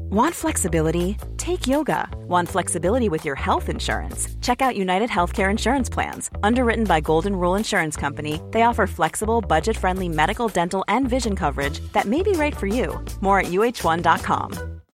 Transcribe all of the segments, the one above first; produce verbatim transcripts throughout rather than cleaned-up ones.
Want flexibility? Take yoga. Want flexibility with your health insurance? Check out United Healthcare Insurance Plans. Underwritten by Golden Rule Insurance Company, they offer flexible, budget-friendly medical, dental, and vision coverage that may be right for you. More at U H one dot com.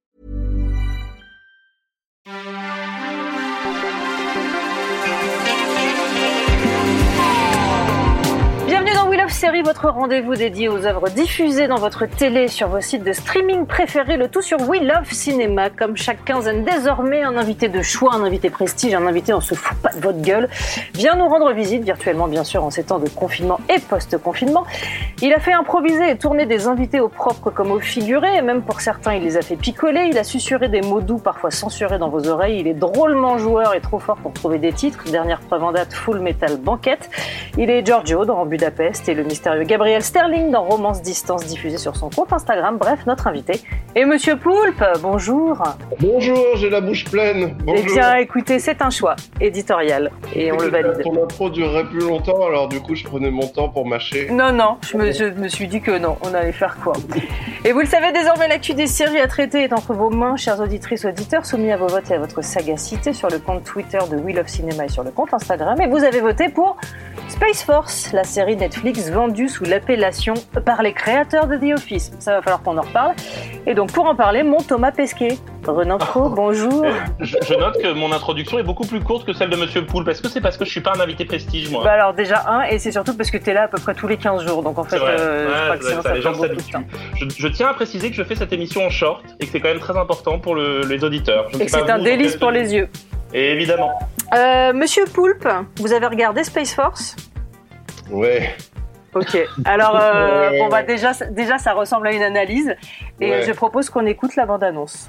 Bienvenue dans We Love Série, votre rendez-vous dédié aux œuvres diffusées dans votre télé sur vos sites de streaming préférés, le tout sur We Love Cinéma. Comme chaque quinzaine, désormais, un invité de choix, un invité prestige, un invité on se fout pas de votre gueule, vient nous rendre visite, virtuellement bien sûr, en ces temps de confinement et post-confinement. Il a fait improviser et tourner des invités au propre comme au figuré, et même pour certains, il les a fait picoler. Il a susurré des mots doux, parfois censurés dans vos oreilles. Il est drôlement joueur et trop fort pour trouver des titres. Dernière preuve en date, Full Metal Banquette. Il est Giorgio dans Budapest et le mystérieux Gabriel Sterling dans Romance Distance, diffusé sur son compte Instagram. Bref, notre invité est Monsieur Poulpe. Bonjour. Bonjour, j'ai la bouche pleine. Bonjour. Eh bien, écoutez, c'est un choix éditorial et on le valide. Ton intro durerait plus longtemps, alors du coup, je prenais mon temps pour mâcher. Non, non, je me, je me suis dit que non, on allait faire quoi. Et vous le savez, désormais, l'actu des séries à traiter est entre vos mains, chères auditrices, auditeurs, soumis à vos votes et à votre sagacité sur le compte Twitter de We Love Cinéma et sur le compte Instagram. Et vous avez voté pour Space Force, la série Netflix vendue sous l'appellation par les créateurs de The Office. Ça va falloir qu'on en reparle. Et donc, pour en parler, mon Thomas Pesquet. Renan Cros, bonjour. Je, je note que mon introduction est beaucoup plus courte que celle de Monsieur Poulpe. Est-ce que c'est parce que je suis pas un invité prestige, moi? Bah alors déjà un, et c'est surtout parce que t'es là à peu près tous les quinze jours, donc en fait, euh, ouais, je crois que sinon ça, ça les prend gens beaucoup de s'habituent. temps. Je, je tiens à préciser que je fais cette émission en short et que c'est quand même très important pour le, les auditeurs. Je Et que c'est un délice pour les yeux. Et évidemment. Euh, Monsieur Poulpe, vous avez regardé Space Force? Ouais. Ok, alors euh, bon bah déjà, déjà ça ressemble à une analyse et Ouais. je propose qu'on écoute la bande-annonce.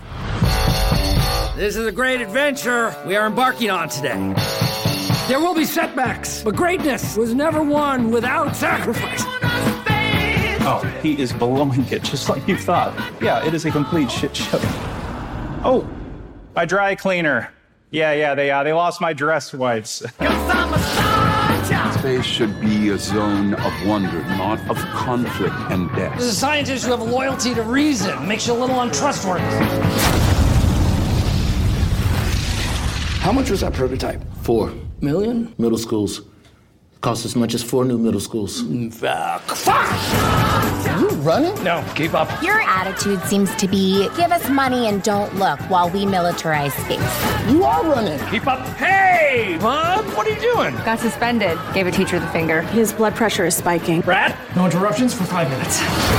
This is a great adventure we are embarking on today. There will be setbacks, but greatness was never won without sacrifice. Oh, he is blowing it just like you thought. Yeah, it is a complete shit show. Oh, my dry cleaner. Yeah, yeah, they uh, they lost my dress wipes. Space should be a zone of wonder, not of conflict and death. As a scientist, you have a loyalty to reason. Makes you a little untrustworthy. How much was that prototype? Four million middle schools. Cost as much as four new middle schools. Fuck. Fuck! Are you running? No, keep up. Your attitude seems to be, give us money and don't look while we militarize space. You are running. Keep up. Hey, Mom, what are you doing? Got suspended. Gave a teacher the finger. His blood pressure is spiking. Brad, no interruptions for five minutes.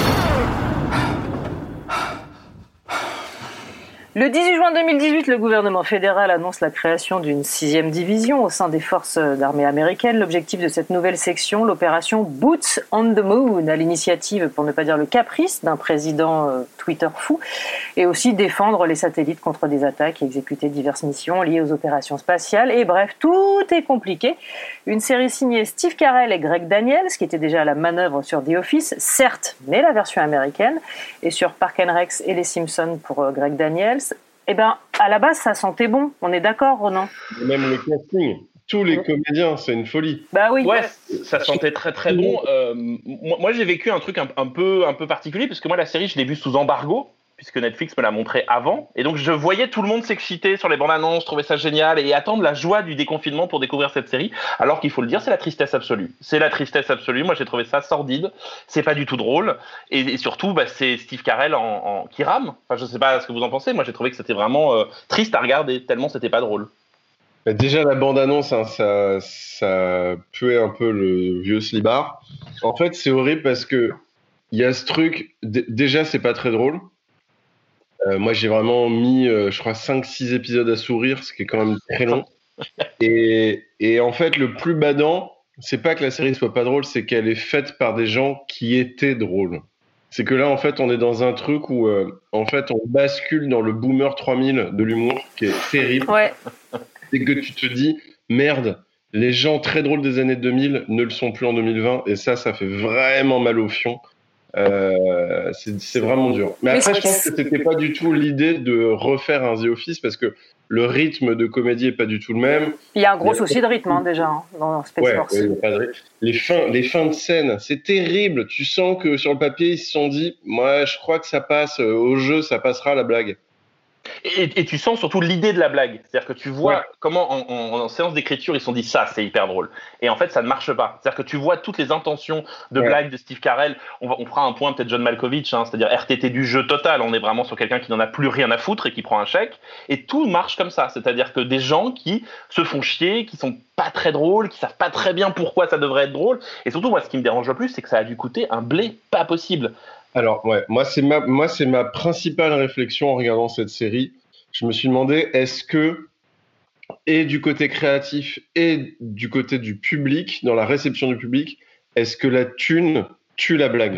Le dix-huit juin deux mille dix-huit, le gouvernement fédéral annonce la création d'une sixième division au sein des forces d'armée américaines. L'objectif de cette nouvelle section, l'opération Boots on the Moon, à l'initiative, pour ne pas dire le caprice, d'un président euh, Twitter fou, et aussi défendre les satellites contre des attaques et exécuter diverses missions liées aux opérations spatiales. Et bref, tout est compliqué. Une série signée Steve Carell et Greg Daniels, qui était déjà à la manœuvre sur The Office, certes, mais la version américaine, et sur Parks and Rec et Les Simpsons pour euh, Greg Daniels. Eh ben, à la base, ça sentait bon. On est d'accord, Ronan? Même le casting, tous les comédiens, c'est une folie. Bah oui. Ouais, ça sentait très très bon. Euh, moi, moi, j'ai vécu un truc un, un peu un peu particulier parce que moi, la série, je l'ai vue sous embargo puisque Netflix me l'a montré avant, et donc je voyais tout le monde s'exciter sur les bandes annonces, trouver ça génial et attendre la joie du déconfinement pour découvrir cette série. Alors qu'il faut le dire, c'est la tristesse absolue. C'est la tristesse absolue. Moi, j'ai trouvé ça sordide. C'est pas du tout drôle, et, et surtout, bah, c'est Steve Carell en, en qui rame. Enfin, je sais pas ce que vous en pensez. Moi, j'ai trouvé que c'était vraiment euh, triste à regarder tellement c'était pas drôle. Déjà, la bande-annonce, hein, ça, ça puait un peu le vieux slibard. En fait, c'est horrible parce que il y a ce truc. D- déjà, c'est pas très drôle. Euh, moi, j'ai vraiment mis, euh, je crois, cinq six épisodes à sourire, ce qui est quand même très long. Et, et en fait, le plus badant, c'est pas que la série soit pas drôle, c'est qu'elle est faite par des gens qui étaient drôles. C'est que là, en fait, on est dans un truc où, euh, en fait, on bascule dans le boomer trois mille de l'humour, qui est terrible. Ouais. C'est que tu te dis, merde, les gens très drôles des années deux mille ne le sont plus en deux mille vingt, et ça, ça fait vraiment mal au fion. Euh, c'est, c'est vraiment dur. Mais, Mais après, je pense que c'était pas du tout l'idée de refaire un The Office parce que le rythme de comédie est pas du tout le même. Il y a un gros souci de rythme hein, déjà hein, dans Space ouais, Force. Ouais, il y a pas de rythme. Les fins, les fins de scène, c'est terrible. Tu sens que sur le papier, ils se sont dit, moi, je crois que ça passe au jeu, ça passera la blague. Et, et tu sens surtout l'idée de la blague. C'est-à-dire que tu vois ouais. comment, en, en, en séance d'écriture, ils se sont dit ça, c'est hyper drôle. Et en fait, ça ne marche pas. C'est-à-dire que tu vois toutes les intentions de ouais. blague de Steve Carell. On, va, on fera un point, peut-être John Malkovich, hein, c'est-à-dire R T T du jeu total. On est vraiment sur quelqu'un qui n'en a plus rien à foutre et qui prend un chèque. Et tout marche comme ça. C'est-à-dire que des gens qui se font chier, qui sont pas très drôles, qui savent pas très bien pourquoi ça devrait être drôle. Et surtout, moi, ce qui me dérange le plus, c'est que ça a dû coûter un blé pas possible. Alors, ouais, moi, c'est ma, moi, c'est ma principale réflexion en regardant cette série. Je me suis demandé, est-ce que, et du côté créatif et du côté du public, dans la réception du public, est-ce que la thune tue la blague ?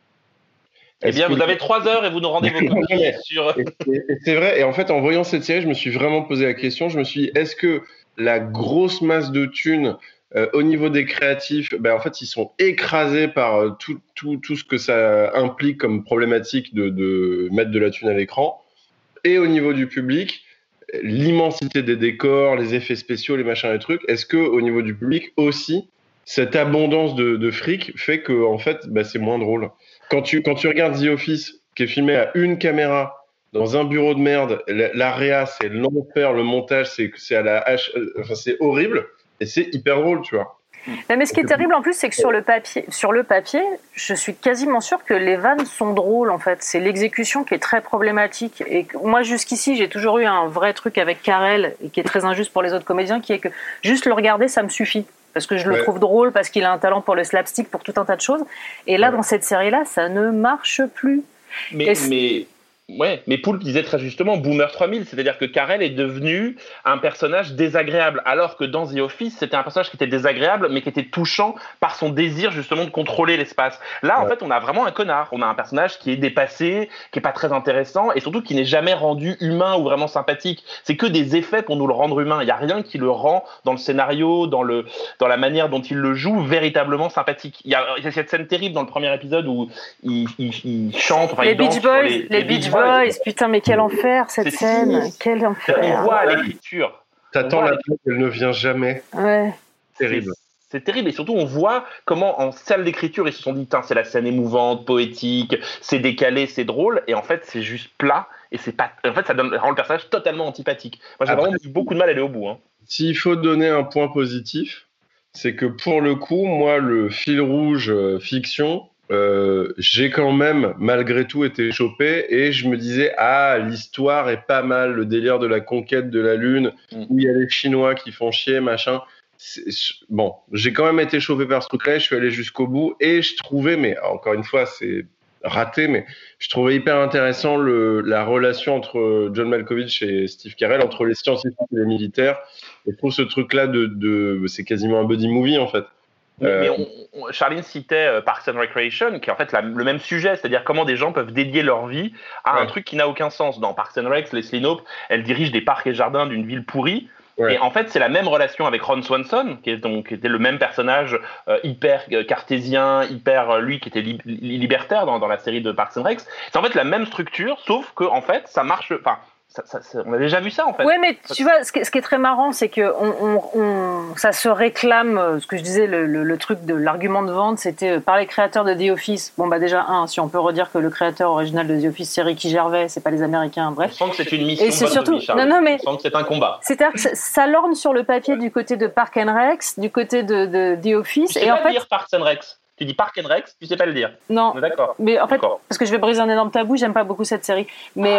Eh bien, vous le... avez trois heures et vous nous rendez vos copies sur... Et c'est, et c'est vrai, et en fait, en voyant cette série, je me suis vraiment posé la question, je me suis dit, est-ce que la grosse masse de thunes euh, au niveau des créatifs, ben, en fait, ils sont écrasés par euh, tout, tout, tout ce que ça implique comme problématique de, de mettre de la thune à l'écran. Et au niveau du public, l'immensité des décors, les effets spéciaux, les machins, les trucs, est-ce qu'au niveau du public aussi, cette abondance de, de fric fait que en fait, bah, c'est moins drôle. Quand tu, quand tu regardes The Office, qui est filmé à une caméra, dans un bureau de merde, l'area, c'est l'enfer, le montage, c'est, c'est à la hache, enfin, c'est horrible, et c'est hyper drôle, tu vois. Mais ce qui est terrible en plus, c'est que sur le papier, sur le papier, je suis quasiment sûre que les vannes sont drôles en fait. C'est l'exécution qui est très problématique. Et moi jusqu'ici, j'ai toujours eu un vrai truc avec Carell et qui est très injuste pour les autres comédiens, qui est que juste le regarder, ça me suffit parce que je le ouais. trouve drôle, parce qu'il a un talent pour le slapstick, pour tout un tas de choses. Et là, ouais. dans cette série-là, ça ne marche plus. Mais, mais... Ouais, mais Poulpe disait très justement Boomer trois mille, c'est-à-dire que Carell est devenu un personnage désagréable, alors que dans The Office, c'était un personnage qui était désagréable, mais qui était touchant par son désir justement de contrôler l'espace. Là, ouais. en fait, on a vraiment un connard. On a un personnage qui est dépassé, qui est pas très intéressant, et surtout qui n'est jamais rendu humain ou vraiment sympathique. C'est que des effets pour nous le rendre humain. Il y a rien qui le rend dans le scénario, dans le dans la manière dont il le joue, véritablement sympathique. Il y a, il y a cette scène terrible dans le premier épisode où il, il, il chante, enfin, les il danse Beach Boys, les, les, les Beach Boys. Boys, putain, mais quel enfer cette c'est scène, si. Quel enfer. On voit l'écriture. T'attends la blague, elle ne vient jamais. Ouais. C'est terrible. C'est, c'est terrible et surtout on voit comment en salle d'écriture ils se sont dit, c'est la scène émouvante, poétique, c'est décalé, c'est drôle et en fait c'est juste plat et c'est pas. En fait ça donne rend le personnage totalement antipathique. Moi j'ai Après, vraiment eu beaucoup de mal à aller au bout. Hein. S'il faut donner un point positif, c'est que pour le coup, moi le fil rouge euh, fiction. Euh, j'ai quand même malgré tout été chopé et je me disais ah l'histoire est pas mal, le délire de la conquête de la lune mm. où il y a les Chinois qui font chier machin c'est, bon j'ai quand même été chopé par ce truc là, je suis allé jusqu'au bout et je trouvais, mais encore une fois c'est raté, mais je trouvais hyper intéressant le, la relation entre John Malkovich et Steve Carell, entre les scientifiques et les militaires, et je trouve ce truc là de, de c'est quasiment un buddy movie en fait. Euh... Mais on, on, Charline citait euh, Parks and Recreation, qui est en fait la, le même sujet, c'est-à-dire comment des gens peuvent dédier leur vie à ouais. un truc qui n'a aucun sens. Dans Parks and Rec, Leslie Knope, elle dirige des parcs et jardins d'une ville pourrie. Ouais. Et en fait, c'est la même relation avec Ron Swanson, qui, est donc, qui était le même personnage euh, hyper euh, cartésien, hyper euh, lui qui était li- libertaire dans, dans la série de Parks and Rec. C'est en fait la même structure, sauf que en fait, ça marche. Enfin, Ça, ça, ça, on a déjà vu ça en fait. Oui, mais tu vois, ce qui, ce qui est très marrant, c'est que on, on, on, ça se réclame. Ce que je disais, le, le, le truc de l'argument de vente, c'était par les créateurs de The Office. Bon, bah déjà un, si on peut redire que le créateur original de The Office, c'est Ricky Gervais, c'est pas les Américains. Bref. On sent que c'est une mission. Et c'est surtout, vie, non, non, mais on sent que c'est un combat. C'est-à-dire que ça lorgne sur le papier du côté de Parks and Rec, du côté de, de The Office. Tu sais et pas en fait, dire Parks and Rec. Tu dis Park and Rec, tu sais pas le dire. Non. D'accord. Mais en fait, D'accord. parce que je vais briser un énorme tabou, j'aime pas beaucoup cette série. Mais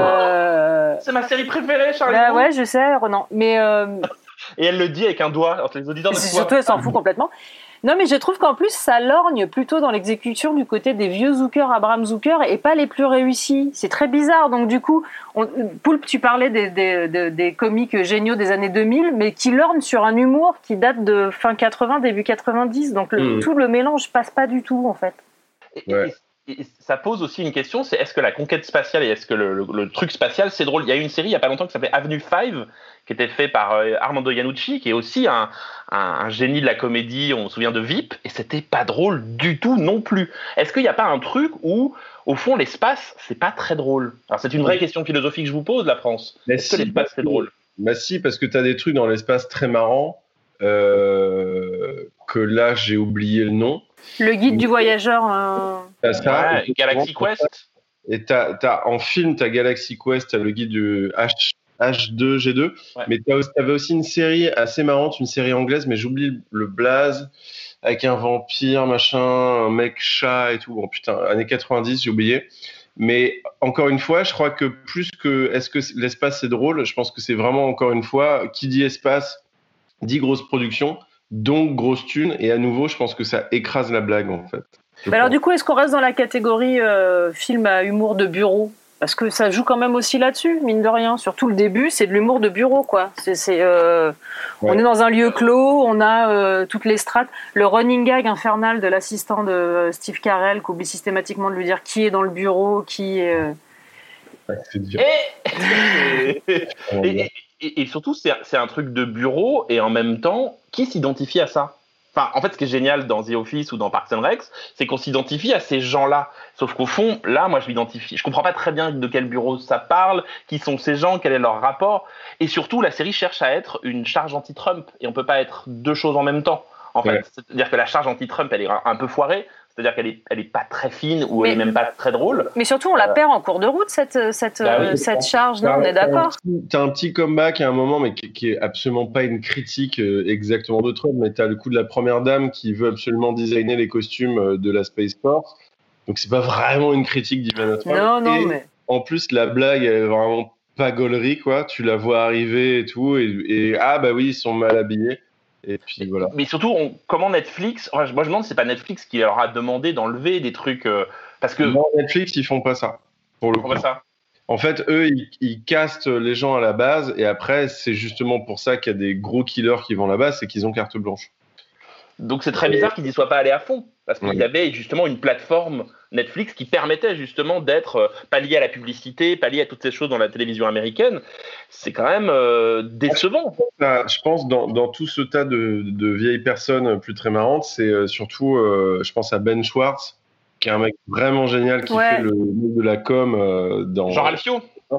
euh... c'est ma série préférée, Charlie. Bah ouais, je sais, Renan. Mais euh... et elle le dit avec un doigt entre les auditeurs de c'est surtout, elle s'en fout complètement. Non, mais je trouve qu'en plus, ça lorgne plutôt dans l'exécution du côté des vieux Zucker, Abraham Zucker, et pas les plus réussis. C'est très bizarre. Donc, du coup, on... Poulpe, tu parlais des, des, des, des comiques géniaux des années deux mille, mais qui lorgnent sur un humour qui date de fin quatre-vingts, début quatre-vingt-dix. Donc, le, mmh. tout le mélange passe pas du tout, en fait. Et, ouais. et, et ça pose aussi une question, c'est est-ce que la conquête spatiale et est-ce que le, le, le truc spatial, c'est drôle? Il y a eu une série il y a pas longtemps qui s'appelait Avenue cinq, qui était fait par euh, Armando Iannucci, qui est aussi un, un, un génie de la comédie, on se souvient de V I P, et c'était pas drôle du tout non plus. Est-ce qu'il n'y a pas un truc où, au fond, l'espace, c'est pas très drôle? Alors c'est une vraie oui. question philosophique que je vous pose, la France. Mais Est-ce si, que l'espace, c'est drôle? Bah si, parce que tu as des trucs dans l'espace très marrants, euh, que là, j'ai oublié le nom. Le guide du voyageur. Euh... Ça, ouais, Galaxy Quest. Et t'as, t'as, en film, t'as Galaxy Quest, t'as le guide du H, H deux G deux, ouais. Mais t'as, t'avais aussi une série assez marrante, une série anglaise, mais j'oublie le blaze, avec un vampire, machin, un mec chat et tout. Bon, putain, années quatre-vingt-dix, j'ai oublié. Mais encore une fois, je crois que plus que est-ce que l'espace c'est drôle, je pense que c'est vraiment, encore une fois, qui dit espace, dit grosse production, donc grosse thune. Et à nouveau, je pense que ça écrase la blague, en fait. Bah alors du coup, est-ce qu'on reste dans la catégorie euh, film à humour de bureau ? Parce que ça joue quand même aussi là-dessus, mine de rien. Surtout le début, c'est de l'humour de bureau, quoi. C'est, c'est, euh, ouais. On est dans un lieu clos, on a euh, toutes les strates. Le running gag infernal de l'assistant de Steve Carell, qui oublie systématiquement de lui dire qui est dans le bureau, qui est... Euh... Ouais, c'est dur. Et, et, et, et surtout, c'est, c'est un truc de bureau, et en même temps, qui s'identifie à ça ? Enfin, en fait, ce qui est génial dans The Office ou dans Parks and Rec, c'est qu'on s'identifie à ces gens-là. Sauf qu'au fond, là, moi, je m'identifie. Je comprends pas très bien de quel bureau ça parle, qui sont ces gens, quel est leur rapport. Et surtout, la série cherche à être une charge anti-Trump. Et on peut pas être deux choses en même temps. En fait, ouais. C'est-à-dire que la charge anti-Trump, elle est un peu foirée. C'est-à-dire qu'elle est, elle est pas très fine ou mais, elle est même pas très drôle. Mais surtout, on la perd en cours de route, cette, cette, bah oui, cette charge. Non, on est d'accord. T'as un petit comeback à un moment, mais qui, qui est absolument pas une critique exactement de Trump. Mais t'as le coup de la première dame qui veut absolument designer les costumes de la Space Force. Donc c'est pas vraiment une critique d'Ivana Trump. Non, non, et mais. En plus, la blague, elle est vraiment pas gaulerie, quoi. Tu la vois arriver et tout. Et, et ah, bah oui, ils sont mal habillés. Et puis voilà. Mais surtout, on, comment Netflix, moi je me demande si c'est pas Netflix qui leur a demandé d'enlever des trucs euh, parce que non, Netflix ils font pas ça pour le ils coup. Font pas ça. En fait, eux ils, ils castent les gens à la base et après c'est justement pour ça qu'il y a des gros killers qui vont là-bas, c'est qu'ils ont carte blanche. Donc c'est très bizarre qu'ils n'y soient pas allés à fond parce qu'ils ouais. avaient justement une plateforme Netflix qui permettait justement d'être euh, pas lié à la publicité, pas lié à toutes ces choses dans la télévision américaine. C'est quand même euh, décevant. Je pense dans, dans tout ce tas de, de vieilles personnes plus très marrantes, c'est euh, surtout, euh, je pense à Ben Schwartz, qui est un mec vraiment génial qui ouais. fait le mec de la com euh, dans... Jean Ralphio.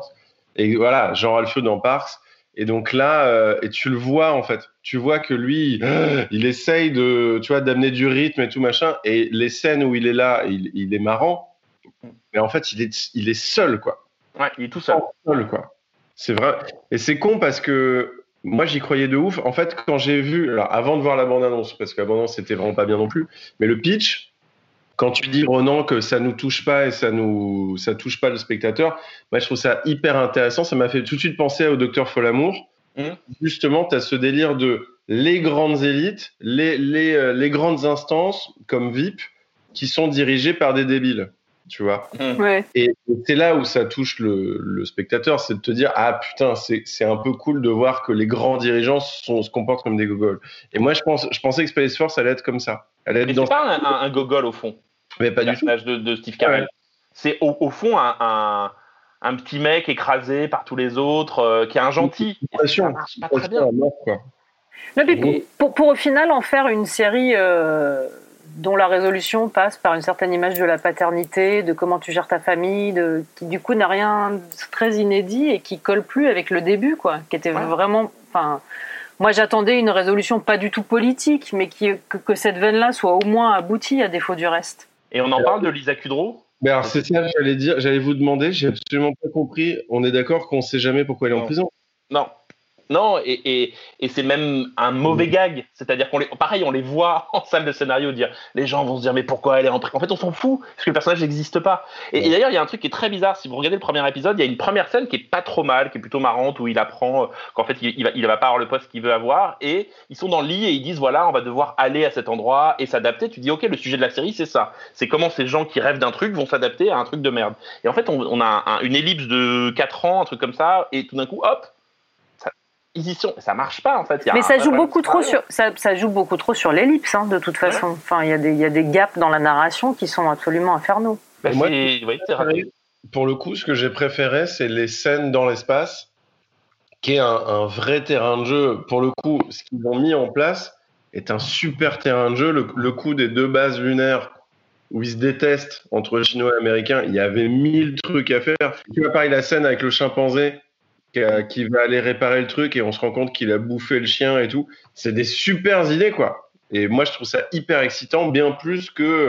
Et voilà, Jean Ralphio dans Parks. Et donc là, euh, et tu le vois en fait, tu vois que lui, euh, il essaye de, tu vois, d'amener du rythme et tout machin. Et les scènes où il est là, il, il est marrant, mais en fait, il est, il est seul quoi. Ouais, il est tout seul. Seul quoi. C'est vrai. Et c'est con parce que moi j'y croyais de ouf. En fait, quand j'ai vu, alors avant de voir la bande-annonce, parce que la bande-annonce c'était vraiment pas bien non plus, mais le pitch. Quand tu dis, Ronan, que ça nous touche pas et ça nous, ça touche pas le spectateur, moi, je trouve ça hyper intéressant. Ça m'a fait tout de suite penser au Docteur Folamour. Mmh. Justement, tu as ce délire de les grandes élites, les, les, euh, les grandes instances, comme V I P, qui sont dirigées par des débiles. Tu vois. Mmh. Ouais. Et, et c'est là où ça touche le, le spectateur, c'est de te dire, ah putain, c'est, c'est un peu cool de voir que les grands dirigeants sont, se comportent comme des gogoles. Et moi, je, pense, je pensais que Space Force allait être comme ça. Elle allait Mais être c'est dans... pas un, un, un gogol au fond. Mais pas le du tout. personnage de, de Steve Carell. Ouais. C'est au, au fond un, un, un petit mec écrasé par tous les autres, euh, qui est un gentil. Et ça marche pas très bien. Non, puis, pour, pour au final en faire une série euh, dont la résolution passe par une certaine image de la paternité, de comment tu gères ta famille, de, qui du coup n'a rien de très inédit et qui colle plus avec le début, quoi, qui était ouais. vraiment... Moi, j'attendais une résolution pas du tout politique, mais qui, que, que cette veine-là soit au moins aboutie, à défaut du reste. Et on en parle de Lisa Kudrow ? Mais alors, c'est ça que j'allais dire. J'allais vous demander. J'ai absolument pas compris. On est d'accord qu'on sait jamais pourquoi elle est non. en prison ? Non. Non, et, et, et c'est même un mauvais gag. C'est-à-dire qu'on les, pareil, on les voit en salle de scénario dire, les gens vont se dire, mais pourquoi elle est en prison ? En fait, on s'en fout, parce que le personnage n'existe pas. Et, ouais. et d'ailleurs, il y a un truc qui est très bizarre. Si vous regardez le premier épisode, il y a une première scène qui est pas trop mal, qui est plutôt marrante, où il apprend qu'en fait, il, il, va, il va pas avoir le poste qu'il veut avoir. Et ils sont dans le lit et ils disent, voilà, on va devoir aller à cet endroit et s'adapter. Tu dis, ok, le sujet de la série, c'est ça. C'est comment ces gens qui rêvent d'un truc vont s'adapter à un truc de merde. Et en fait, on, on a un, une ellipse de quatre ans, un truc comme ça, et tout d'un coup, hop, ils y sont. Ça marche pas en fait. Il y a mais ça un, joue un beaucoup trop sur ça, ça joue beaucoup trop sur l'ellipse hein, de toute façon. Ouais. Enfin, il y a des il y a des gaps dans la narration qui sont absolument infernaux. Bah, moi, c'est, oui, c'est pour le coup, ce que j'ai préféré, c'est les scènes dans l'espace, qui est un, un vrai terrain de jeu. Pour le coup, ce qu'ils ont mis en place est un super terrain de jeu. Le, le coup des deux bases lunaires où ils se détestent entre Chinois et Américains, il y avait mille trucs à faire. Tu vois, pareil, la scène avec le chimpanzé qui va aller réparer le truc et on se rend compte qu'il a bouffé le chien et tout. C'est des super idées, quoi. Et moi, je trouve ça hyper excitant, bien plus que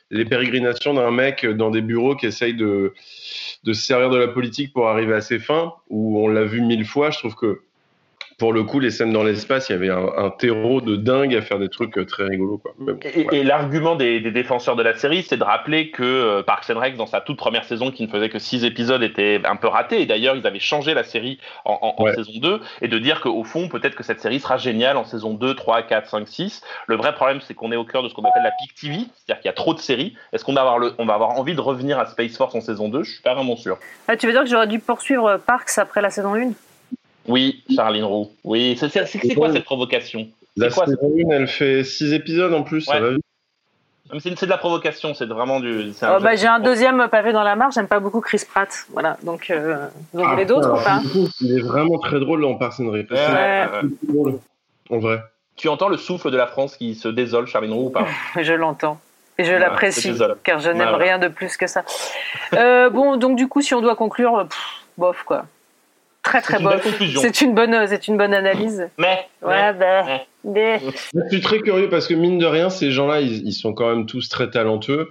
les pérégrinations d'un mec dans des bureaux qui essaye de, de se servir de la politique pour arriver à ses fins, où on l'a vu mille fois. Je trouve que pour le coup, les scènes dans l'espace, il y avait un, un terreau de dingue à faire des trucs très rigolos, quoi. Bon, et, ouais. et l'argument des, des défenseurs de la série, c'est de rappeler que euh, Parks and Rec, dans sa toute première saison, qui ne faisait que six épisodes, était un peu raté. Et d'ailleurs, ils avaient changé la série en, en, Ouais. en saison deux. Et de dire qu'au fond, peut-être que cette série sera géniale en saison deux, trois, quatre, cinq, six. Le vrai problème, c'est qu'on est au cœur de ce qu'on appelle la peak T V. C'est-à-dire qu'il y a trop de séries. Est-ce qu'on va avoir, le, on va avoir envie de revenir à Space Force en saison deux? Je suis pas vraiment sûr. Ah, tu veux dire que j'aurais dû poursuivre Parks après la saison un? Oui, Charline Roux. Oui, c'est, c'est, c'est, c'est quoi cette provocation? C'est La quoi, saison un, elle fait six épisodes en plus, Ouais. ça va vite. c'est, c'est de la provocation, c'est vraiment du... C'est Oh, jeu bah, de- j'ai un deuxième pavé dans la mare, j'aime pas beaucoup Chris Pratt. Voilà, donc euh, vous en Ah, voulez d'autres alors, ou pas? du coup, il est vraiment très drôle dans Parks and Rec. Ouais, C'est ouais, très drôle, en vrai. Tu entends le souffle de la France qui se désole, Charline Roux, ou pas? Je l'entends. Et je Ouais, l'apprécie, c'est désolé. car je n'aime Ouais, ouais. rien de plus que ça. Euh, bon, donc du coup, si on doit conclure, pff, bof, quoi. Très, très C'est une belle bof. conclusion. C'est une bonne, c'est une bonne analyse. Mais, Ouais, mais, bah, mais. mais- Je suis très curieux parce que mine de rien, ces gens-là, ils, ils sont quand même tous très talentueux.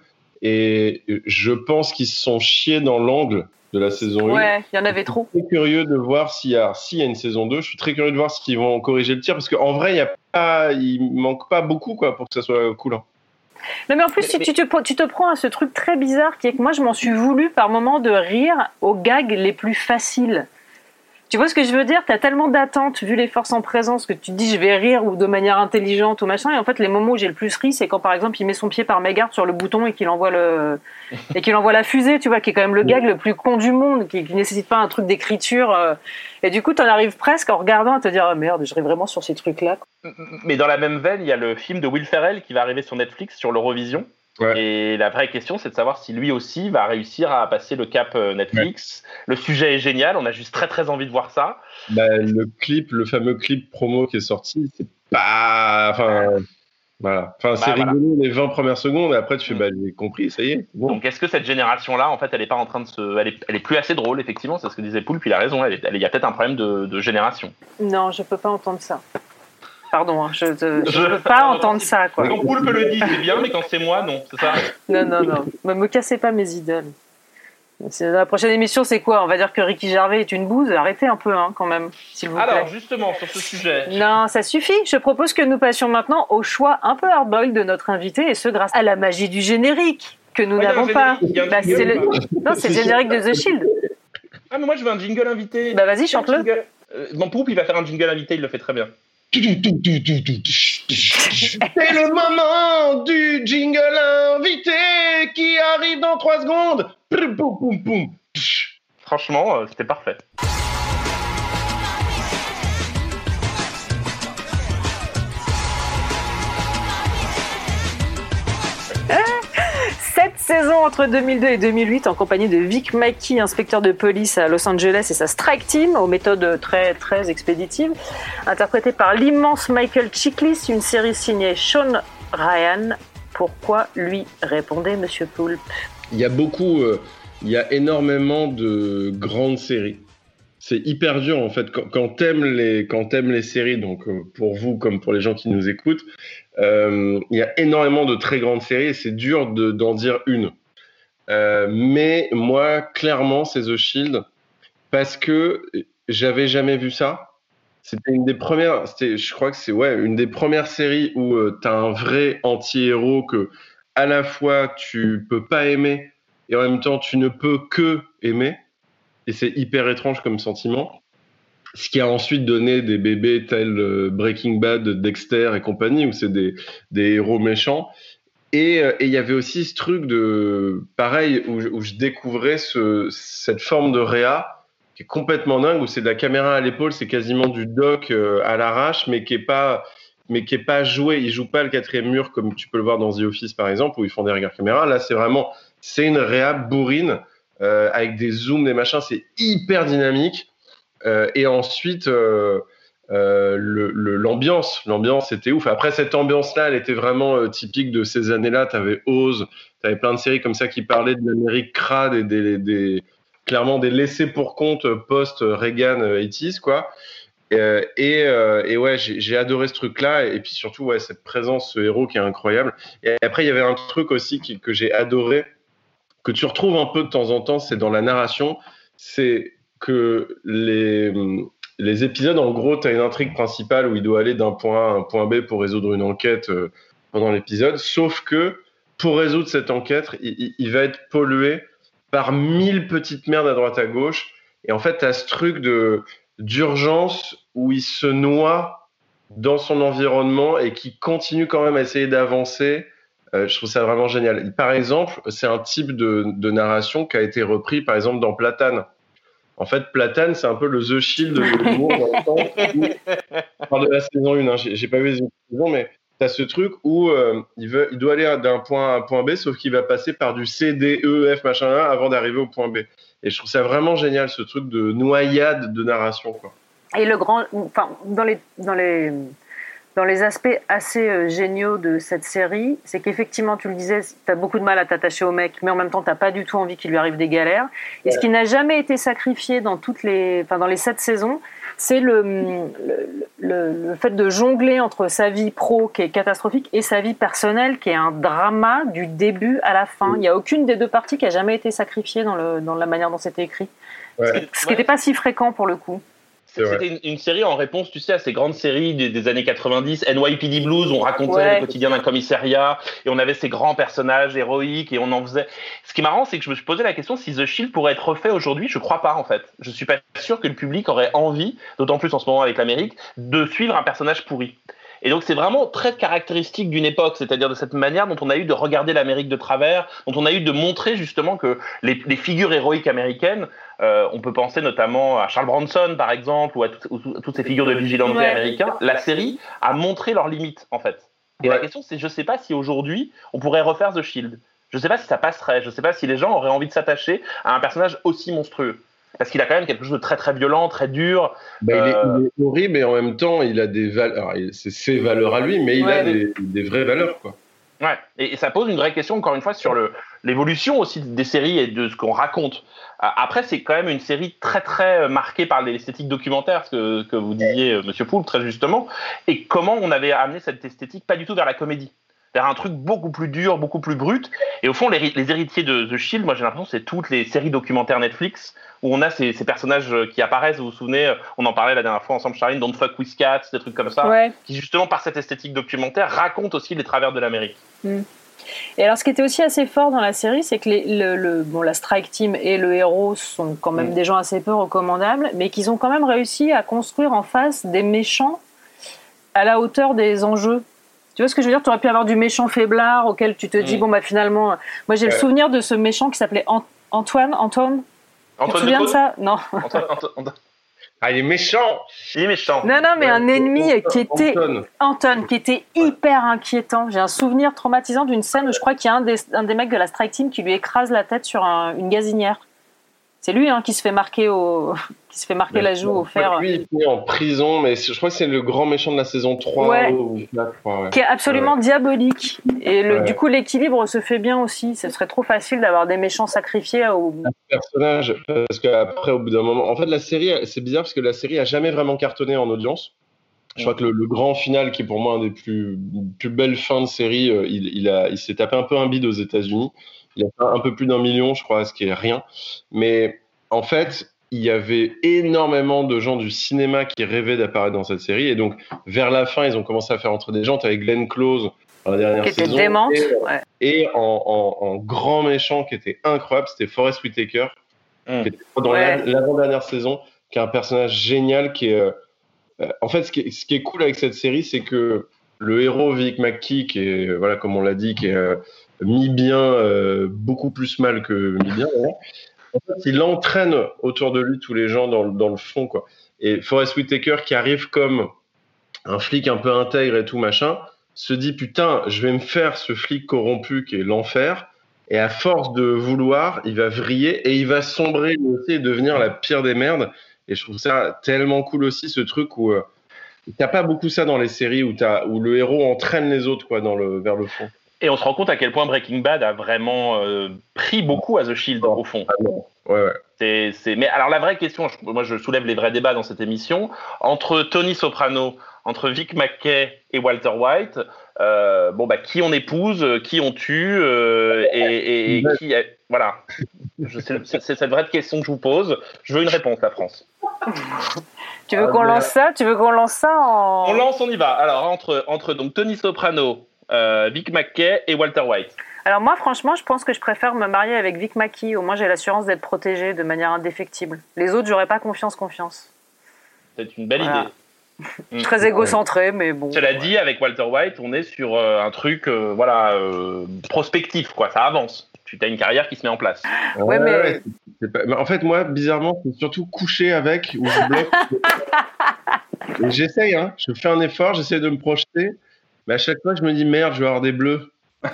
Et je pense qu'ils se sont chiés dans l'angle de la saison un. Ouais, il y en avait trop. Je suis très curieux de voir s'il y a, s'il y a une saison deux. Je suis très curieux de voir s'ils vont corriger le tir parce qu'en vrai, il y a pas, il manque pas beaucoup quoi, pour que ça soit cool. Hein. Non, mais en plus, si tu, te, tu te prends à ce truc très bizarre qui est que moi, je m'en suis voulu par moment de rire aux gags les plus faciles. Tu vois ce que je veux dire? T'as tellement d'attentes vu les forces en présence que tu te dis je vais rire ou de manière intelligente ou machin, et en fait les moments où j'ai le plus ri, c'est quand par exemple il met son pied par mégarde sur le bouton et qu'il envoie le et qu'il envoie la fusée, tu vois, qui est quand même le gag le plus con du monde, qui, qui nécessite pas un truc d'écriture, euh, et du coup t'en arrives presque en regardant à te dire oh merde, je ris vraiment sur ces trucs là. Mais dans la même veine, il y a le film de Will Ferrell qui va arriver sur Netflix sur l'Eurovision. Ouais. Et la vraie question, c'est de savoir si lui aussi va réussir à passer le cap euh, Netflix. Ouais. Le sujet est génial, on a juste très très envie de voir ça. Bah, le clip, le fameux clip promo qui est sorti, c'est pas... Enfin, voilà. Enfin, bah, c'est voilà. rigolo les vingt premières secondes, et après tu fais, bah, j'ai compris, ça y est. Bon. Donc, est-ce que cette génération-là, en fait, elle est pas en train de se... Elle est, elle est plus assez drôle, effectivement, c'est ce que disait Poulpe, il a raison, elle est, elle, il y a peut-être un problème de, de génération. Non, je peux pas entendre ça. Pardon, hein, je ne peux pas entendre ça. Quoi. Quand Poulpe le dit, c'est bien, mais quand c'est moi, non, c'est ça? Non, non, non. Ne me cassez pas mes idoles. C'est, la prochaine émission, c'est quoi? On va dire que Ricky Gervais est une bouse? Arrêtez un peu, hein, quand même, s'il vous plaît. Alors, justement, sur ce sujet... Non, ça suffit. Je propose que nous passions maintenant au choix un peu hard-boiled de notre invité, et ce, grâce à la magie du générique, que nous ouais, n'avons pas. Bah, c'est le... Non, c'est le générique de The Shield. Ah, mais moi, je veux un jingle invité. Bah, vas-y, chante-le. Euh, mon Poulpe, il va faire un jingle invité, il le fait très bien. C'est le moment du jingle invité qui arrive dans trois secondes. Franchement, euh, c'était parfait. Sept saisons entre deux mille deux et deux mille huit en compagnie de Vic Mackey, inspecteur de police à Los Angeles, et sa Strike Team aux méthodes très très expéditives, interprétée par l'immense Michael Chiklis, une série signée Sean Ryan. Pourquoi lui? Répondez, Monsieur Poulpe. Il y a beaucoup, euh, il y a énormément de grandes séries. C'est hyper dur en fait quand, quand t'aimes les quand t'aimes les séries, donc euh, pour vous comme pour les gens qui nous écoutent, euh, il y a énormément de très grandes séries et c'est dur de, d'en dire une. Euh, mais moi clairement c'est The Shield parce que j'avais jamais vu ça. C'était une des premières, c'était, je crois que c'est ouais une des premières séries où euh, t'as un vrai anti-héros que à la fois tu peux pas aimer et en même temps tu ne peux que aimer. Et c'est hyper étrange comme sentiment. Ce qui a ensuite donné des bébés tels Breaking Bad, Dexter et compagnie, où c'est des, des héros méchants. Et il y avait aussi ce truc de, pareil, où, où je découvrais ce, cette forme de réa qui est complètement dingue, où c'est de la caméra à l'épaule, c'est quasiment du doc à l'arrache, mais qui est pas, mais qui est pas joué. Ils jouent pas le quatrième mur comme tu peux le voir dans The Office, par exemple, où ils font des regards caméra. Là, c'est vraiment, c'est une réa bourrine. Euh, avec des zooms, des machins, c'est hyper dynamique. Euh, et ensuite, euh, euh, le, le, l'ambiance, l'ambiance était ouf. Après, cette ambiance-là, elle était vraiment euh, typique de ces années-là. T'avais Oz, t'avais plein de séries comme ça qui parlaient de l'Amérique crade et des, des, clairement des laissés pour compte post-Reagan quatre-vingt-dix, quoi. Euh, et, euh, et ouais, j'ai, j'ai adoré ce truc-là. Et puis surtout, ouais, cette présence, ce héros qui est incroyable. Et après, il y avait un truc aussi qui, que j'ai adoré, que tu retrouves un peu de temps en temps, c'est dans la narration. C'est que les, les épisodes, en gros, tu as une intrigue principale où il doit aller d'un point A à un point B pour résoudre une enquête euh, pendant l'épisode. Sauf que pour résoudre cette enquête, il, il va être pollué par mille petites merdes à droite à gauche. Et en fait, tu as ce truc de, d'urgence où il se noie dans son environnement et qui continue quand même à essayer d'avancer. Euh, je trouve ça vraiment génial. Par exemple, c'est un type de, de narration qui a été repris, par exemple, dans Platane. En fait, Platane, c'est un peu le The Shield de l'humour dans le sens où, je parle de la saison un, hein, j'ai, j'ai pas vu les autres saisons, mais t'as ce truc où euh, il, veut, il doit aller d'un point A à un point B, sauf qu'il va passer par du C, D, E, F, machin, là, avant d'arriver au point B. Et je trouve ça vraiment génial, ce truc de noyade de narration, quoi. Et le grand, enfin, dans les, dans les, dans les aspects assez euh, géniaux de cette série, c'est qu'effectivement, tu le disais, t'as beaucoup de mal à t'attacher au mec, mais en même temps, t'as pas du tout envie qu'il lui arrive des galères. Et ouais. Ce qui n'a jamais été sacrifié dans toutes les, enfin, dans les sept saisons, c'est le, le, le, le fait de jongler entre sa vie pro, qui est catastrophique, et sa vie personnelle, qui est un drama du début à la fin. Il n'y a aucune des deux parties qui a jamais été sacrifiée dans, le, dans la manière dont c'était écrit. Ouais. Ce qui n'était ouais. pas si fréquent pour le coup. C'était une, une série en réponse, tu sais, à ces grandes séries des, des années quatre-vingt-dix. N Y P D Blues, on racontait ouais. le quotidien d'un commissariat et on avait ces grands personnages héroïques et on en faisait. Ce qui est marrant, c'est que je me suis posé la question si The Shield pourrait être refait aujourd'hui. Je crois pas, en fait. Je suis pas sûr que le public aurait envie, d'autant plus en ce moment avec l'Amérique, de suivre un personnage pourri. Et donc, c'est vraiment très caractéristique d'une époque, c'est-à-dire de cette manière dont on a eu de regarder l'Amérique de travers, dont on a eu de montrer justement que les, les figures héroïques américaines, euh, on peut penser notamment à Charles Bronson, par exemple, ou à, tout, ou à toutes ces figures de vigilantes ouais. américains. La série a montré leurs limites, en fait. Et ouais. la question, c'est, je sais pas si aujourd'hui, on pourrait refaire The Shield. Je sais pas si ça passerait. Je sais pas si les gens auraient envie de s'attacher à un personnage aussi monstrueux. Parce qu'il a quand même quelque chose de très très violent, très dur. Bah, euh... il, est, il est horrible et en même temps, il a des valeurs. C'est ses valeurs à lui, mais il ouais, a des, des vraies valeurs, quoi. Ouais, et, et ça pose une vraie question, encore une fois, sur le, l'évolution aussi des séries et de ce qu'on raconte. Après, c'est quand même une série très très marquée par l'esthétique documentaire, ce que, que vous disiez, Monsieur Poulpe, très justement. Et comment on avait amené cette esthétique pas du tout vers la comédie, vers un truc beaucoup plus dur, beaucoup plus brut. Et au fond, les, les héritiers de The Shield, moi j'ai l'impression que c'est toutes les séries documentaires Netflix où on a ces, ces personnages qui apparaissent. Vous vous souvenez, on en parlait la dernière fois ensemble, Charline, Don't Fuck With Cats, des trucs comme ça, ouais. qui justement par cette esthétique documentaire racontent aussi les travers de l'Amérique. Mm. Et alors, ce qui était aussi assez fort dans la série, c'est que les, le, le, bon, la Strike Team et le héros sont quand même mmh. des gens assez peu recommandables, mais qu'ils ont quand même réussi à construire en face des méchants à la hauteur des enjeux. Tu vois ce que je veux dire ? Tu aurais pu avoir du méchant faiblard auquel tu te dis, mmh. bon, bah finalement... Moi, j'ai ouais. le souvenir de ce méchant qui s'appelait Ant- Antoine. Antoine Tu te souviens de, de ça ? Non. Antoine, Antoine, Antoine. Ah, il est méchant. Il est méchant. Non, non, mais ouais, un ennemi Anton, qui était... Anton. Anton, qui était hyper inquiétant. J'ai un souvenir traumatisant d'une scène où je crois qu'il y a un des, un des mecs de la Strike Team qui lui écrase la tête sur un, une gazinière. C'est lui hein, qui se fait marquer, au, qui se fait marquer la joue au fer. Lui, il est en prison, mais je crois que c'est le grand méchant de la saison trois. Ouais. Ou quatre, ouais. Qui est absolument ouais. diabolique. Et le, ouais. du coup, l'équilibre se fait bien aussi. Ce serait trop facile d'avoir des méchants sacrifiés au... Un personnage, parce qu'après, au bout d'un moment... En fait, la série, c'est bizarre parce que la série a jamais vraiment cartonné en audience. Je crois que le, le grand final, qui est pour moi un des plus, plus belles fins de série, il, il, a, il s'est tapé un peu un bide aux États-Unis. Il a fait un peu plus d'un million, je crois, ce qui est rien. Mais en fait, il y avait énormément de gens du cinéma qui rêvaient d'apparaître dans cette série. Et donc, vers la fin, ils ont commencé à faire entrer des gens. Tu avais Glenn Close dans la dernière qui saison. Qui était démente. Et, ouais. et en, en, en grand méchant qui était incroyable, c'était Forest Whitaker, mmh. qui était dans ouais. la, l'avant-dernière saison, qui est un personnage génial. Qui est, euh, en fait, ce qui, est, ce qui est cool avec cette série, c'est que le héros, Vic McKee, qui est, voilà, comme on l'a dit, qui est... Euh, mis bien, euh, beaucoup plus mal que mis bien. Hein. En fait, il entraîne autour de lui tous les gens dans, dans le fond, quoi. Et Forest Whitaker, qui arrive comme un flic un peu intègre et tout machin, se dit putain, je vais me faire ce flic corrompu qui est l'enfer. Et à force de vouloir, il va vriller et il va sombrer lui aussi et devenir la pire des merdes. Et je trouve ça tellement cool aussi, ce truc où euh, t'as pas beaucoup ça dans les séries où, t'as, où le héros entraîne les autres, quoi, dans le, vers le fond. Et on se rend compte à quel point Breaking Bad a vraiment euh, pris beaucoup à The Shield, au fond. Ouais, ouais. C'est, c'est... Mais alors la vraie question, je, moi je soulève les vrais débats dans cette émission, entre Tony Soprano, entre Vic Mackey et Walter White, euh, bon bah qui on épouse, qui on tue, euh, et, et, et qui... Voilà. Je sais, c'est, c'est cette vraie question que je vous pose. Je veux une réponse, la France. Tu veux qu'on lance ça Tu veux qu'on lance ça en... On lance, on y va. Alors entre, entre donc Tony Soprano, euh, Vic Mackey et Walter White. Alors moi, franchement, je pense que je préfère me marier avec Vic Mackey. Au moins, j'ai l'assurance d'être protégée de manière indéfectible. Les autres, j'aurais pas confiance, confiance. C'est une belle voilà. idée. Je suis très égocentré, mais bon. Cela ouais. dit, avec Walter White, on est sur euh, un truc, euh, voilà, euh, prospectif, quoi. Ça avance. Tu as une carrière qui se met en place. Ouais, ouais mais... Ouais, c'est pas... mais en fait, moi, bizarrement, c'est surtout coucher avec ou je bloque. Et j'essaye, hein. Je fais un effort, j'essaie de me projeter, mais à chaque fois, je me dis merde, je vais avoir des bleus.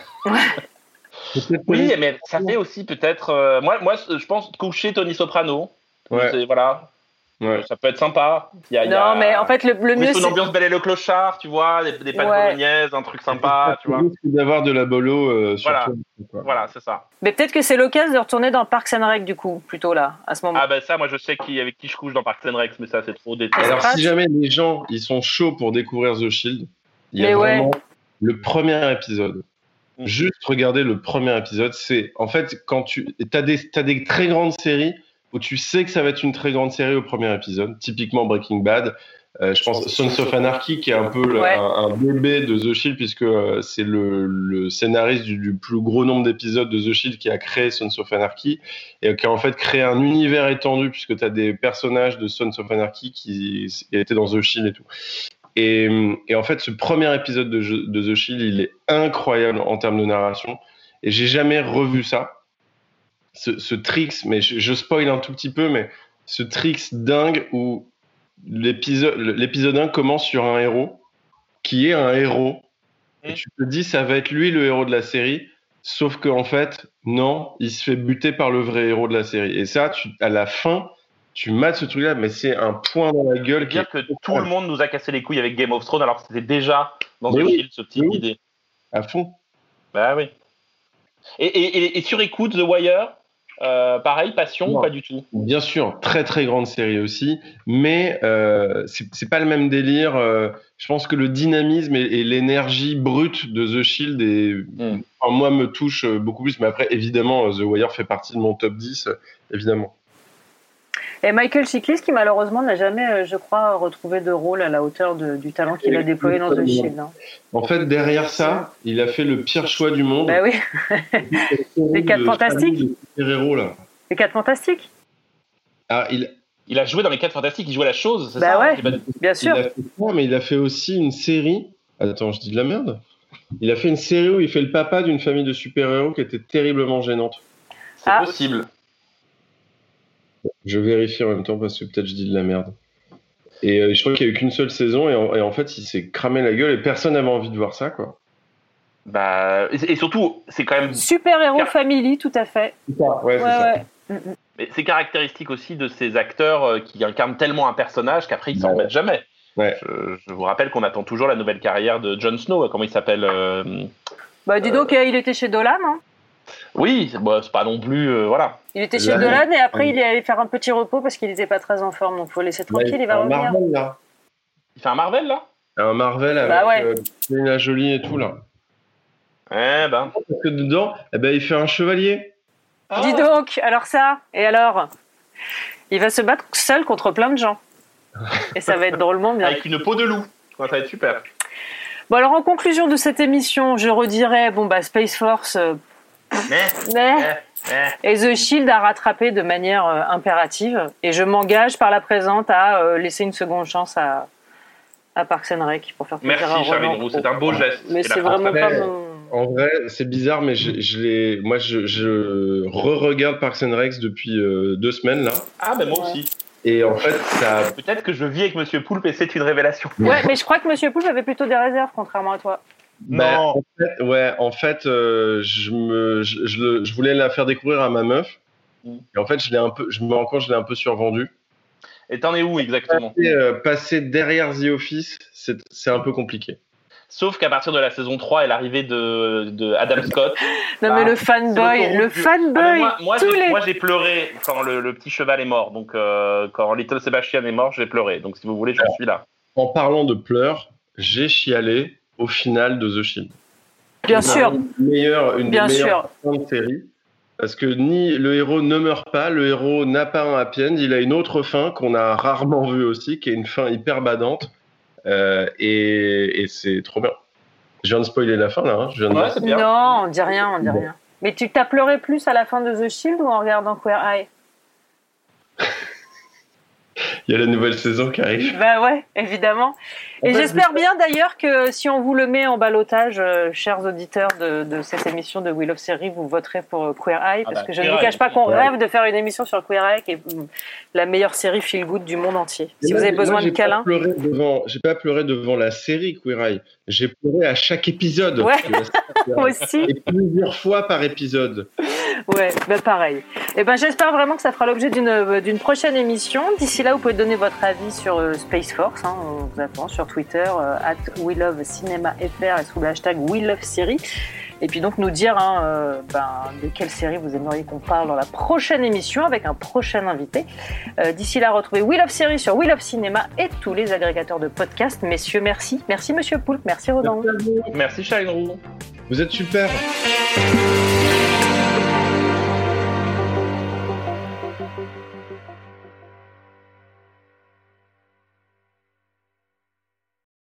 Oui, mais ça fait aussi peut-être. Euh, moi, moi, je pense coucher Tony Soprano. Ouais. C'est, voilà. Ouais. Ça peut être sympa. Il y a, non, il y a... mais en fait, le, le mieux, c'est une ambiance Belle et le Clochard, tu vois, des, des pâtes ouais. bolognaises, un truc sympa, tu vois. C'est d'avoir de la bolo euh, sur voilà. toi. Voilà, c'est ça. Mais peut-être que c'est l'occasion de retourner dans Parks and Rec, du coup, plutôt là, à ce moment. Ah ben ça, moi, je sais qui, avec qui je couche dans Parks and Rec, mais ça, c'est trop détaillé. Alors, si jamais les gens, ils sont chauds pour découvrir The Shield, il y a mais vraiment ouais. le premier épisode. Mmh. Juste regarder le premier épisode, c'est en fait quand tu as des, t'as des très grandes séries où tu sais que ça va être une très grande série au premier épisode, typiquement Breaking Bad, euh, je pense Sons of Anarchy qui est un peu ouais. un, un bébé de The Shield puisque euh, c'est le, le scénariste du, du plus gros nombre d'épisodes de The Shield qui a créé Sons of Anarchy et qui a en fait créé un univers étendu puisque tu as des personnages de Sons of Anarchy qui étaient dans The Shield et tout. Et, et en fait, ce premier épisode de, de The Shield, il est incroyable en termes de narration. Et j'ai jamais revu ça. Ce, ce tricks, mais je, je spoil un tout petit peu, mais ce tricks dingue où l'épisode, l'épisode un commence sur un héros qui est un héros. Et tu te dis, ça va être lui le héros de la série. Sauf qu'en fait, non, il se fait buter par le vrai héros de la série. Et ça, tu, à la fin... Tu mates ce truc-là, mais c'est un point dans la gueule. Dire que tout le monde nous a cassé les couilles avec Game of Thrones, alors que c'était déjà dans The oui, Shield, ce type oui. d'idée. À fond. Bah oui. Et, et, et sur écoute, The Wire, euh, pareil, passion non. ou pas du tout? Bien sûr, très très grande série aussi, mais euh, c'est, c'est pas le même délire. Euh, je pense que le dynamisme et, et l'énergie brute de The Shield est, mm. enfin, moi, me touche beaucoup plus. Mais après, évidemment, The Wire fait partie de mon top dix, évidemment. Et Michael Chiklis, qui malheureusement n'a jamais, je crois, retrouvé de rôle à la hauteur de, du talent qu'il a déployé dans The Shield. Hein. En fait, derrière ça, il a fait le pire choix du monde. Bah oui. Les quatre fantastiques. Héros, là. Les quatre fantastiques. Ah, il... il a joué dans les quatre fantastiques, il jouait la chose, c'est bah ça ouais, hein, bien sûr. Il a fait ça, mais il a fait aussi une série. Attends, je dis de la merde. Il a fait une série où il fait le papa d'une famille de super-héros qui était terriblement gênante. C'est ah. possible. Je vérifie en même temps parce que peut-être je dis de la merde. Et euh, je crois qu'il n'y a eu qu'une seule saison et en, et en fait il s'est cramé la gueule et personne n'avait envie de voir ça quoi. Bah et, et surtout c'est quand même super héros Car... family tout à fait. C'est ça, ouais, ouais, c'est ça. Ouais. Mais c'est caractéristique aussi de ces acteurs euh, qui incarnent tellement un personnage qu'après ils s'en ouais. remettent jamais. Ouais. Je, je vous rappelle qu'on attend toujours la nouvelle carrière de Jon Snow. Comment il s'appelle euh, Bah dis donc euh... il était chez Dolan hein. Oui, bah, c'est pas non plus euh, voilà. Il était chez Dolan et après il est allé faire un petit repos parce qu'il n'était pas très en forme donc il faut laisser tranquille, il va revenir. Marvel, là. Il fait un Marvel là Un Marvel avec bah ouais. Angelina euh, Jolie et tout là. Eh ben. Parce que dedans, eh ben, il fait un chevalier. Ah. Dis donc, alors ça, et alors il va se battre seul contre plein de gens. Et ça va être drôlement bien. Avec une peau de loup. Ça va être super. Bon alors en conclusion de cette émission, je redirais bon bah Space Force. Euh, Mais, mais, mais. Et The Shield a rattrapé de manière euh, impérative. Et je m'engage par la présente à euh, laisser une seconde chance à, à Parks and Rec pour faire plaisir Merci, à Roland. Charline Roux, c'est un beau geste. Mais c'est vraiment pas mon... En vrai, c'est bizarre, mais je, je l'ai... moi, je, je re-regarde Parks and Rec depuis euh, deux semaines, là. Ah, ben moi ouais. aussi. Et en fait, ça... Peut-être que je vis avec Monsieur Poulpe et c'est une révélation. Ouais, mais je crois que Monsieur Poulpe avait plutôt des réserves, contrairement à toi. Ben, non. En fait, ouais, en fait, euh, je me, je, je, je voulais la faire découvrir à ma meuf. Mm. Et en fait, je l'ai un peu, je me rends compte, je l'ai un peu survendu. Et t'en es où exactement ? Passer, euh, passer derrière The Office, c'est, c'est un peu compliqué. Sauf qu'à partir de la saison trois et l'arrivée de, de Adam Scott. non, bah, mais le fanboy, le fanboy. Ah, moi, moi, tous j'ai, les... moi, j'ai pleuré quand le, le petit cheval est mort. Donc, euh, quand Little Sebastian est mort, j'ai pleuré. Donc, si vous voulez, je suis là. En parlant de pleurs, j'ai chialé au final de The Shield. Bien une sûr. Une, meilleure, une Bien des sûr. meilleures fins de série. Parce que ni le héros ne meurt pas, le héros n'a pas un happy end, il a une autre fin qu'on a rarement vue aussi, qui est une fin hyper badante. Euh, et, et c'est trop bien. Je viens de spoiler la fin là. Hein. Je viens de ouais, c'est bien. Non, on dit rien, on dit bon. rien. Mais tu t'as pleuré plus à la fin de The Shield ou en regardant Queer Eye? Il y a la nouvelle saison qui arrive. Bah ouais, évidemment. Et j'espère bien d'ailleurs que si on vous le met en ballottage, euh, chers auditeurs de, de cette émission de We Love Series, vous voterez pour Queer Eye, parce ah bah, que je ne vous cache pas qu'on ouais. rêve de faire une émission sur Queer Eye, qui est la meilleure série feel good du monde entier. Et si moi, vous avez besoin moi, de câlins. Devant, j'ai pas pleuré devant la série Queer Eye. J'ai pleuré à chaque épisode. Ouais, aussi. Et plusieurs fois par épisode. Ouais, bah pareil. Et ben j'espère vraiment que ça fera l'objet d'une, d'une prochaine émission. D'ici là, vous pouvez donner votre avis sur euh, Space Force. Hein, on vous attend sur Twitter, euh, at We Love Cinéma F R et sous le hashtag We Love Série. Et puis donc nous dire hein, euh, ben, de quelle série vous aimeriez qu'on parle dans la prochaine émission avec un prochain invité. Euh, d'ici là, retrouvez We Love Série sur We Love Cinéma et tous les agrégateurs de podcasts. Messieurs, merci. Merci Monsieur Poulpe, merci Ronan. Merci Shailene Roux. Vous êtes super.